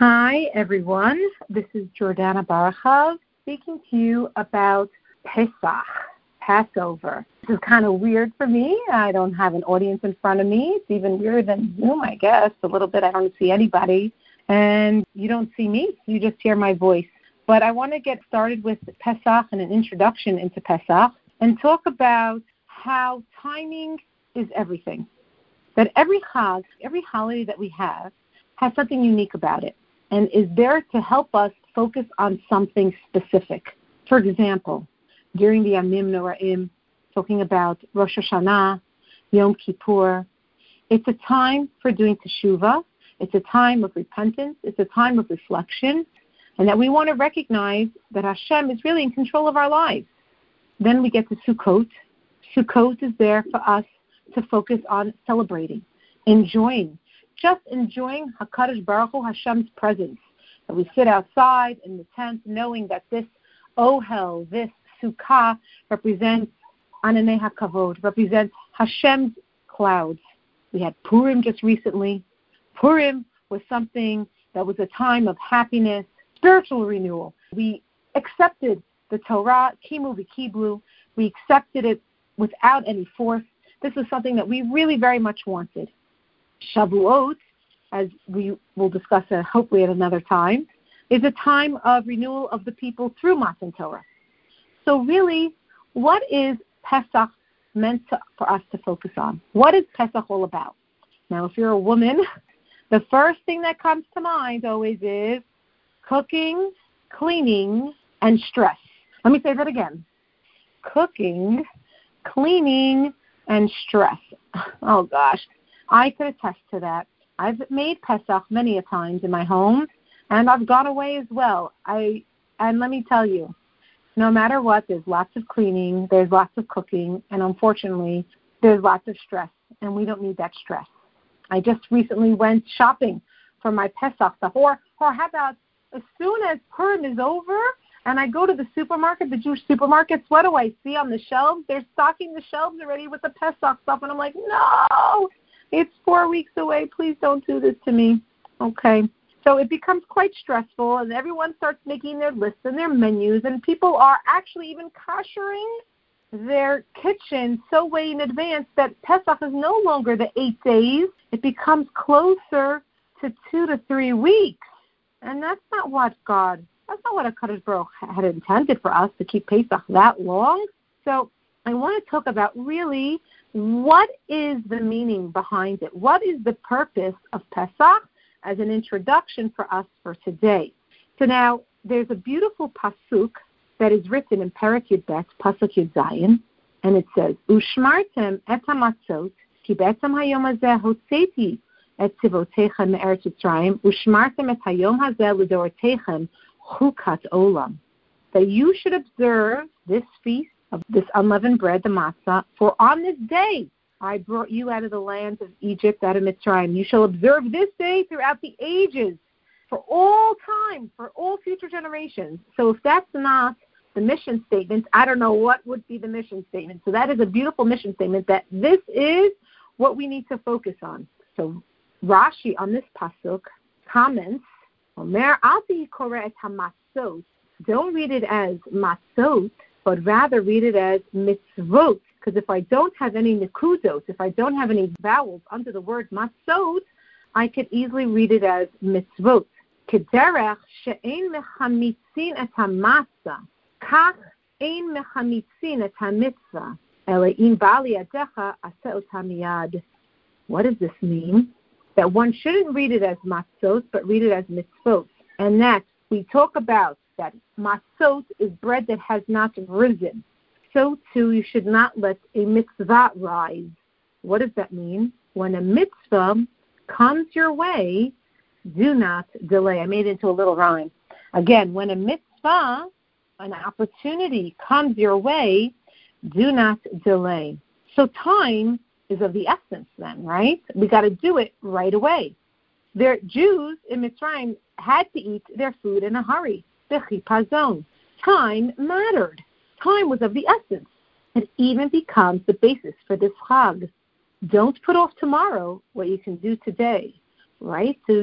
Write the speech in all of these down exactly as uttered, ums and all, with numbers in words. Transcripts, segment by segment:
Hi, everyone. This is Jordana Barachav speaking to you about Pesach, Passover. This is kind of weird for me. I don't have an audience in front of me. It's even weirder than Zoom, I guess, a little bit. I don't see anybody, and you don't see me. You just hear my voice. But I want to get started with Pesach and an introduction into Pesach and talk about how timing is everything. That every Chag, every holiday that we have, has something unique about it and is there to help us focus on something specific. For example, during the Yamim Noraim, talking about Rosh Hashanah, Yom Kippur, it's a time for doing teshuvah. It's a time of repentance. It's a time of reflection, and that we want to recognize that Hashem is really in control of our lives. Then we get to Sukkot. Sukkot is there for us to focus on celebrating, enjoying, just enjoying HaKadosh Baruch Hu, Hashem's presence. That we sit outside in the tent knowing that this Ohel, this Sukkah represents Ananei HaKavod, represents Hashem's clouds. We had Purim just recently. Purim was something that was a time of happiness, spiritual renewal. We accepted the Torah, Kimu v'Kiblu. We accepted it without any force. This is something that we really very much wanted. Shavuot, as we will discuss uh, hopefully at another time, is a time of renewal of the people through Matan Torah. So really, what is Pesach meant to, for us to focus on? What is Pesach all about? Now, if you're a woman, the first thing that comes to mind always is cooking, cleaning, and stress. Let me say that again. Cooking, cleaning, and stress. Oh, gosh. I could attest to that. I've made Pesach many a times in my home, and I've gone away as well. I And let me tell you, no matter what, there's lots of cleaning, there's lots of cooking, and unfortunately, there's lots of stress, and we don't need that stress. I just recently went shopping for my Pesach stuff, or, or how about as soon as Purim is over, and I go to the supermarket, the Jewish supermarkets, what do I see on the shelves? They're stocking the shelves already with the Pesach stuff, and I'm like, no! It's four weeks away. Please don't do this to me. Okay. So it becomes quite stressful, and everyone starts making their lists and their menus, and people are actually even koshering their kitchen so way in advance that Pesach is no longer the eight days. It becomes closer to two to three weeks. And that's not what God, that's not what HaKadosh Baruch Hu had intended for us, to keep Pesach that long. So I want to talk about really what is the meaning behind it? What is the purpose of Pesach as an introduction for us for today? So now there's a beautiful pasuk that is written in Perek Yud Bet, Pasuk Yud Zayin, and it says, Ushmartem et hamatzot, ki be'etzem hayom hazeh hotzeti et tzivotechem me'eretz Mitzrayim, ushmartem et hayom hazeh l'dorotechem chukat olam. That you should observe this feast of this unleavened bread, the matzah, for on this day I brought you out of the land of Egypt, out of Mitzrayim. You shall observe this day throughout the ages, for all time, for all future generations. So if that's not the mission statement, I don't know what would be the mission statement. So that is a beautiful mission statement, that this is what we need to focus on. So Rashi on this pasuk comments, Omer al tikoreh et hamatzot. Don't read it as matzot, but rather read it as mitzvot, because if I don't have any nikudot, if I don't have any vowels under the word matzot, I could easily read it as mitzvot. Kederech she'ein mechamitzin et hamatzah, kach ein mechamitzin et hamitzvah, ele im ba liyadecha aseh ota miyad. What does this mean? That one shouldn't read it as matzot, but read it as mitzvot. And that we talk about that matzot is bread that has not risen. So too, you should not let a mitzvah rise. What does that mean? When a mitzvah comes your way, do not delay. I made it into a little rhyme. Again, when a mitzvah, an opportunity comes your way, do not delay. So time is of the essence then, right? We got to do it right away. Their Jews in Mitzrayim had to eat their food in a hurry. B'chipazon. Time mattered. Time was of the essence. It even becomes the basis for this Chag. Don't put off tomorrow what you can do today, right? So do not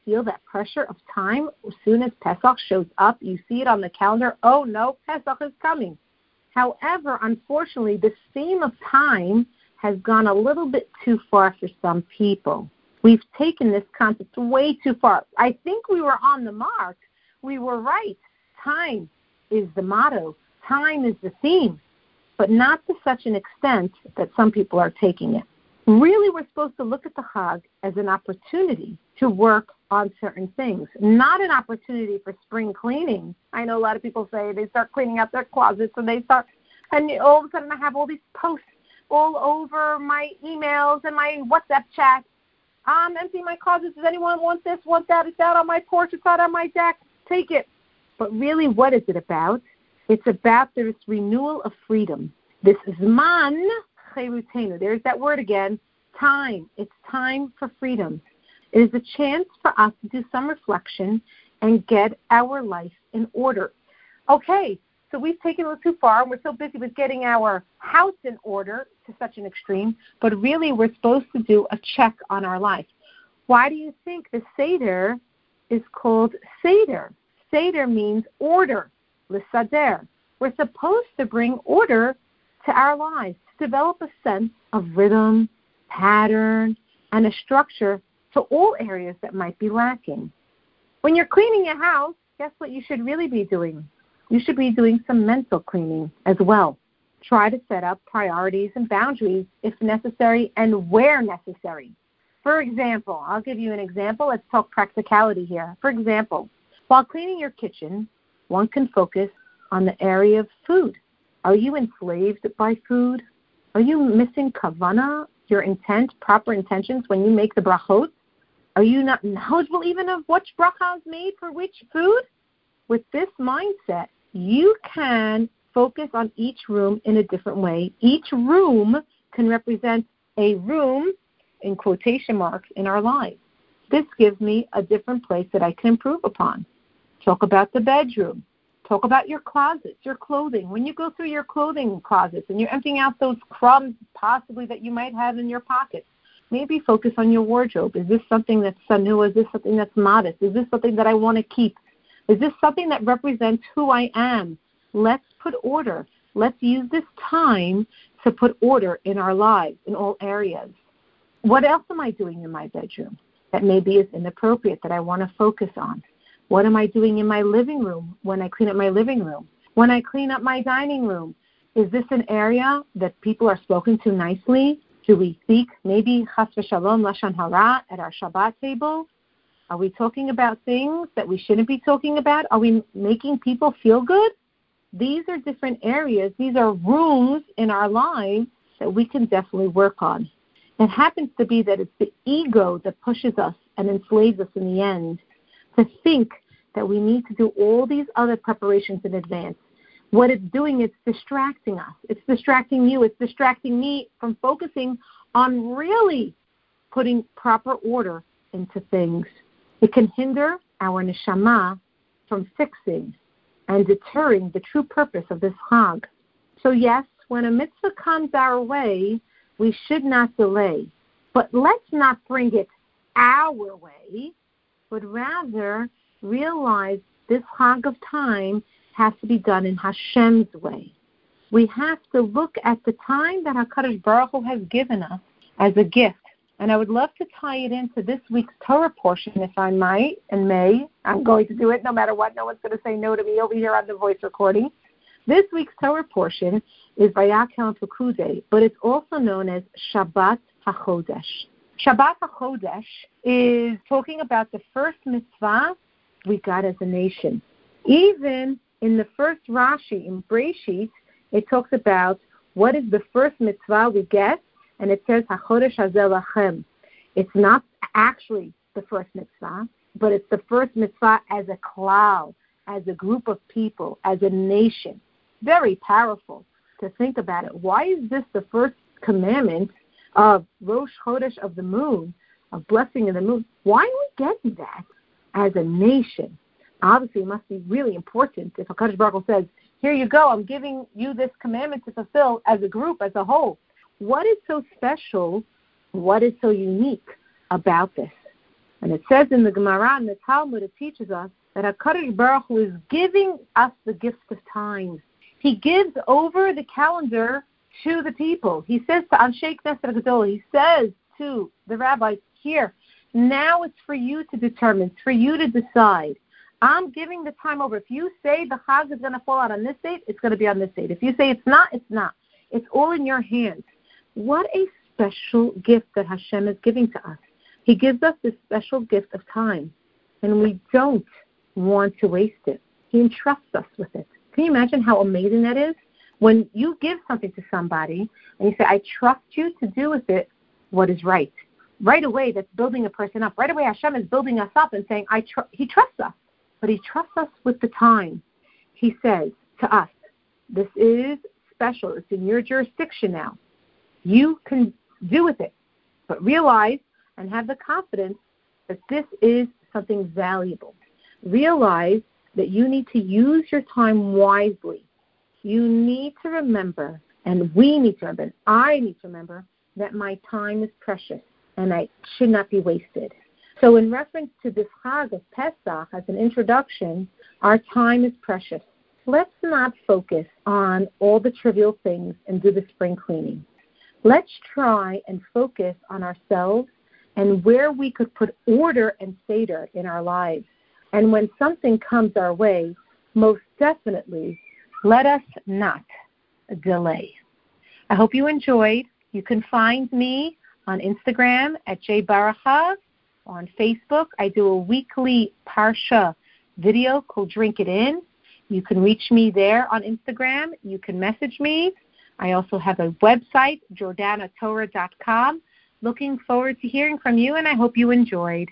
feel that pressure of time as soon as Pesach shows up? You see it on the calendar. Oh, no, Pesach is coming. However, unfortunately, this theme of time has gone a little bit too far for some people. We've taken this concept way too far. I think we were on the mark. We were right. Time is the motto. Time is the theme, but not to such an extent that some people are taking it. Really, we're supposed to look at the Chag as an opportunity to work on certain things, not an opportunity for spring cleaning. I know a lot of people say they start cleaning out their closets and they start, and all of a sudden I have all these posts all over my emails and my WhatsApp chats. I'm emptying my closet. Does anyone want this, want that? It's out on my porch. It's out on my deck. Take it. But really, what is it about? It's about this renewal of freedom. This Zman Cherutenu. There's that word again. Time. It's time for freedom. It is a chance for us to do some reflection and get our life in order. Okay, so we've taken it a little too far, and we're so busy with getting our house in order to such an extreme, but really we're supposed to do a check on our life. Why do you think the Seder is called Seder? Seder means order, l'sader. We're supposed to bring order to our lives, to develop a sense of rhythm, pattern, and a structure to all areas that might be lacking. When you're cleaning your house, guess what you should really be doing? You should be doing some mental cleaning as well. Try to set up priorities and boundaries if necessary and where necessary. For example, I'll give you an example. Let's talk practicality here. For example, while cleaning your kitchen, one can focus on the area of food. Are you enslaved by food? Are you missing kavanah, your intent, proper intentions when you make the brachot? Are you not knowledgeable even of which bracha is made for which food? With this mindset, you can focus on each room in a different way. Each room can represent a room, in quotation marks, in our lives. This gives me a different place that I can improve upon. Talk about the bedroom. Talk about your closets, your clothing. When you go through your clothing closets and you're emptying out those crumbs possibly that you might have in your pockets, maybe focus on your wardrobe. Is this something that's sanua? Is this something that's modest? Is this something that I want to keep? Is this something that represents who I am? Let's put order. Let's use this time to put order in our lives, in all areas. What else am I doing in my bedroom that maybe is inappropriate that I want to focus on? What am I doing in my living room when I clean up my living room? When I clean up my dining room, is this an area that people are spoken to nicely? Do we speak maybe chas v'shalom lashon hara at our Shabbat table? Are we talking about things that we shouldn't be talking about? Are we making people feel good? These are different areas. These are rooms in our lives that we can definitely work on. It happens to be that it's the ego that pushes us and enslaves us in the end to think that we need to do all these other preparations in advance. What it's doing, it's distracting us. It's distracting you. It's distracting me from focusing on really putting proper order into things. It can hinder our neshama from fixing and deterring the true purpose of this Chag. So yes, when a mitzvah comes our way, we should not delay. But let's not bring it our way, but rather realize this Chag of time has to be done in Hashem's way. We have to look at the time that HaKadosh Baruch Hu has given us as a gift. And I would love to tie it into this week's Torah portion, if I might and may. I'm going to do it no matter what. No one's going to say no to me over here on the voice recording. This week's Torah portion is Vayakhel Pekudei, but it's also known as Shabbat HaChodesh. Shabbat HaChodesh is talking about the first mitzvah we got as a nation. Even in the first Rashi, in Breshit, it talks about what is the first mitzvah we get, and it says, HaChodesh Hazeh Lachem. It's not actually the first mitzvah, but it's the first mitzvah as a klal, as a group of people, as a nation. Very powerful to think about it. Why is this the first commandment of Rosh Chodesh of the moon, of blessing of the moon? Why are we getting that as a nation? Obviously, it must be really important if HaKadosh Baruch Hu says, here you go, I'm giving you this commandment to fulfill as a group, as a whole. What is so special, what is so unique about this? And it says in the Gemara and the Talmud, it teaches us that HaKadosh Baruch Hu is giving us the gift of time. He gives over the calendar to the people. He says to Anshe Knesset Gadol, he says to the rabbis, here, now it's for you to determine, it's for you to decide. I'm giving the time over. If you say the Chag is going to fall out on this date, it's going to be on this date. If you say it's not, it's not. It's all in your hands. What a special gift that Hashem is giving to us. He gives us this special gift of time, and we don't want to waste it. He entrusts us with it. Can you imagine how amazing that is? When you give something to somebody and you say, I trust you to do with it what is right. Right away, that's building a person up. Right away, Hashem is building us up and saying, I tr- He trusts us. But He trusts us with the time. He says to us, this is special. It's in your jurisdiction now. You can do with it. But realize and have the confidence that this is something valuable. Realize that you need to use your time wisely. You need to remember, and we need to remember, and I need to remember, that my time is precious and I should not be wasted. So in reference to this Chag of Pesach, as an introduction, our time is precious. Let's not focus on all the trivial things and do the spring cleaning. Let's try and focus on ourselves and where we could put order and seder in our lives. And when something comes our way, most definitely, let us not delay. I hope you enjoyed. You can find me on Instagram at J Barachav. On Facebook, I do a weekly Parsha video called Drink It In. You can reach me there on Instagram. You can message me. I also have a website, Jordana Torah dot com. Looking forward to hearing from you, and I hope you enjoyed.